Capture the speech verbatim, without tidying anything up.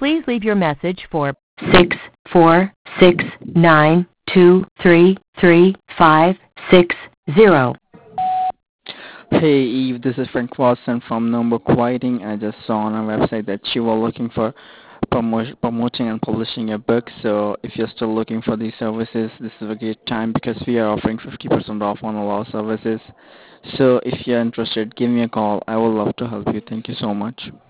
Please leave your message for six four six nine two three three five six zero. Hey Eve, this is Frank Watson from Number Writing. I just saw on our website that you were looking for promo- promoting and publishing a book. So if you're still looking for these services, this is a great time because we are offering fifty percent off on all our services. So if you're interested, give me a call. I would love to help you. Thank you so much.